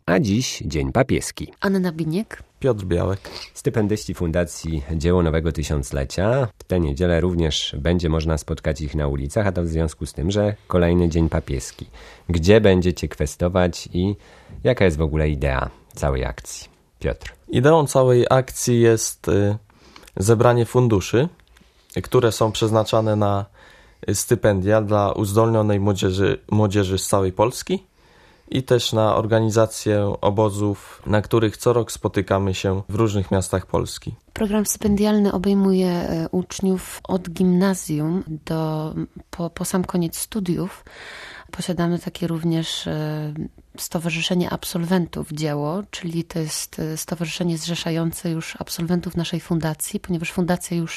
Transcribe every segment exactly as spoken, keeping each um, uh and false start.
A dziś Dzień Papieski. Anna Biniek. Piotr Białek. Stypendyści Fundacji Dzieło Nowego Tysiąclecia. W tę niedzielę również będzie można spotkać ich na ulicach, a to w związku z tym, że kolejny Dzień Papieski. Gdzie będziecie kwestować i jaka jest w ogóle idea całej akcji? Piotr. Ideą całej akcji jest y, zebranie funduszy, które są przeznaczane na stypendia dla uzdolnionej młodzieży, młodzieży z całej Polski i też na organizację obozów, na których co rok spotykamy się w różnych miastach Polski. Program stypendialny obejmuje uczniów od gimnazjum do, po, po sam koniec studiów. Posiadamy takie również Stowarzyszenie Absolwentów Dzieło, czyli to jest stowarzyszenie zrzeszające już absolwentów naszej fundacji, ponieważ fundacja już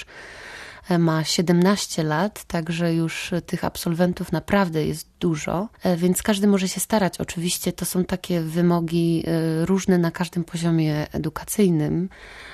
ma siedemnaście lat, także już tych absolwentów naprawdę jest dużo, więc każdy może się starać. Oczywiście to są takie wymogi różne na każdym poziomie edukacyjnym,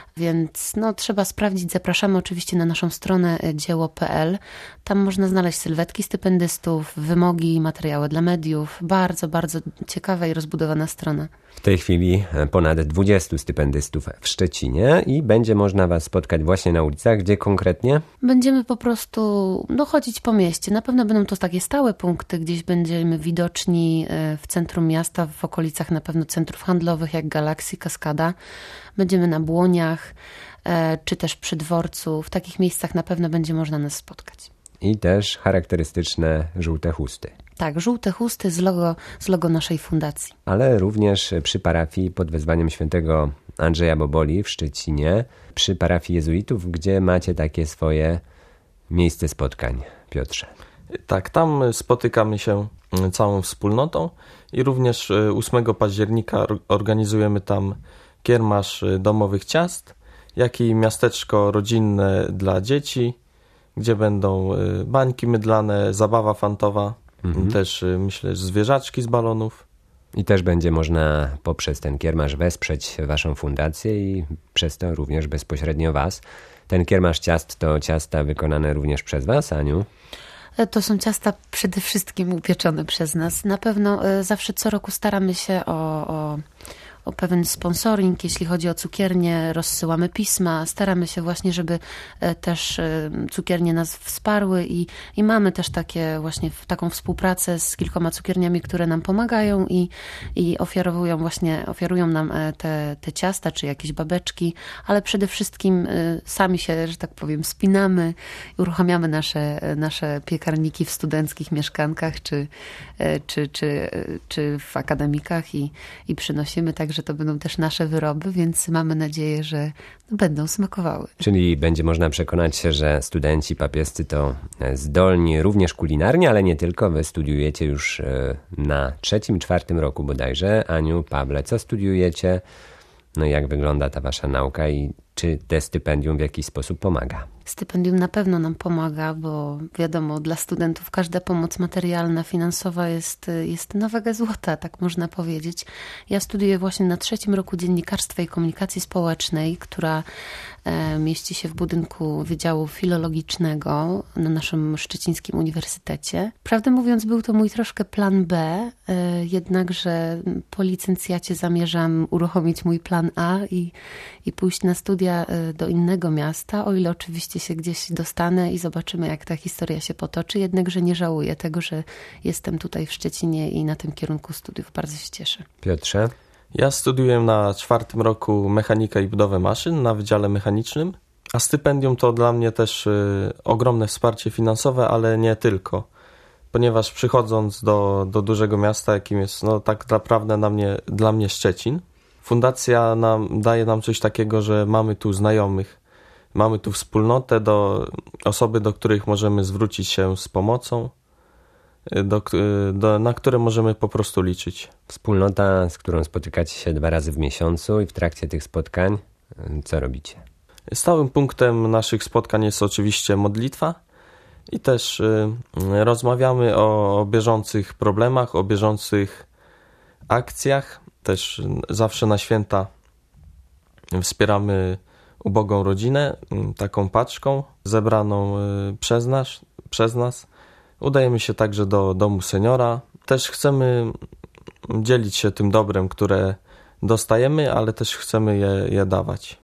więc no, trzeba sprawdzić. Zapraszamy oczywiście na naszą stronę dzieło kropka p l. Tam można znaleźć sylwetki stypendystów, wymogi, materiały dla mediów. Bardzo, bardzo ciekawa i rozbudowana strona. W tej chwili ponad dwudziestu stypendystów w Szczecinie i będzie można Was spotkać właśnie na ulicach. Gdzie konkretnie? Będziemy po prostu no, chodzić po mieście. Na pewno będą to takie stałe punkty. Gdzieś będziemy widoczni w centrum miasta, w okolicach na pewno centrów handlowych jak Galaxy, Kaskada. Będziemy na Błoniach, czy też przy dworcu. W takich miejscach na pewno będzie można nas spotkać. I też charakterystyczne żółte chusty. Tak, żółte chusty z logo, z logo naszej fundacji. Ale również przy parafii pod wezwaniem świętego Andrzeja Boboli w Szczecinie, przy parafii jezuitów, gdzie macie takie swoje miejsce spotkań, Piotrze. Tak, tam spotykamy się całą wspólnotą i również ósmego października organizujemy tam kiermasz domowych ciast, jak i miasteczko rodzinne dla dzieci, gdzie będą bańki mydlane, zabawa fantowa, mhm. też myślę, że zwierzaczki z balonów. I też będzie można poprzez ten kiermasz wesprzeć Waszą fundację i przez to również bezpośrednio Was. Ten kiermasz ciast to ciasta wykonane również przez Was, Aniu? To są ciasta przede wszystkim upieczone przez nas. Na pewno zawsze co roku staramy się o... o... o pewien sponsoring, jeśli chodzi o cukiernię, rozsyłamy pisma, staramy się właśnie, żeby też cukiernie nas wsparły i, i mamy też takie właśnie taką współpracę z kilkoma cukierniami, które nam pomagają i, i ofiarowują właśnie, ofiarują nam te, te ciasta, czy jakieś babeczki, ale przede wszystkim sami się, że tak powiem, spinamy, uruchamiamy nasze, nasze piekarniki w studenckich mieszkankach, czy, czy, czy, czy w akademikach i, i przynosimy tak, że to będą też nasze wyroby, więc mamy nadzieję, że będą smakowały. Czyli będzie można przekonać się, że studenci papiescy to zdolni również kulinarnie, ale nie tylko. Wy studiujecie już na trzecim, czwartym roku bodajże. Aniu, Pawle, co studiujecie? No jak wygląda ta wasza nauka i czy te stypendium w jakiś sposób pomaga? Stypendium na pewno nam pomaga, bo wiadomo, dla studentów każda pomoc materialna, finansowa jest, jest na wagę złota, tak można powiedzieć. Ja studiuję właśnie na trzecim roku Dziennikarstwa i Komunikacji Społecznej, która e, mieści się w budynku Wydziału Filologicznego na naszym szczecińskim uniwersytecie. Prawdę mówiąc, był to mój troszkę plan B, e, jednakże po licencjacie zamierzam uruchomić mój plan A i, i pójść na studia do innego miasta, o ile oczywiście się gdzieś dostanę i zobaczymy, jak ta historia się potoczy. Jednakże nie żałuję tego, że jestem tutaj w Szczecinie i na tym kierunku studiów. Bardzo się cieszę. Piotrze? Ja studiuję na czwartym roku mechanikę i budowę maszyn na Wydziale Mechanicznym, a stypendium to dla mnie też y, ogromne wsparcie finansowe, ale nie tylko. Ponieważ przychodząc do, do dużego miasta, jakim jest no, tak naprawdę na mnie, dla mnie Szczecin, fundacja nam, daje nam coś takiego, że mamy tu znajomych, mamy tu wspólnotę, do osoby, do których możemy zwrócić się z pomocą, do, do, na które możemy po prostu liczyć. Wspólnota, z którą spotykacie się dwa razy w miesiącu i w trakcie tych spotkań co robicie? Stałym punktem naszych spotkań jest oczywiście modlitwa i też y, rozmawiamy o, o bieżących problemach, o bieżących akcjach. Też zawsze na święta wspieramy ubogą rodzinę taką paczką zebraną przez nas. Przez nas. Udajemy się także do domu seniora. Też chcemy dzielić się tym dobrem, które dostajemy, ale też chcemy je, je dawać.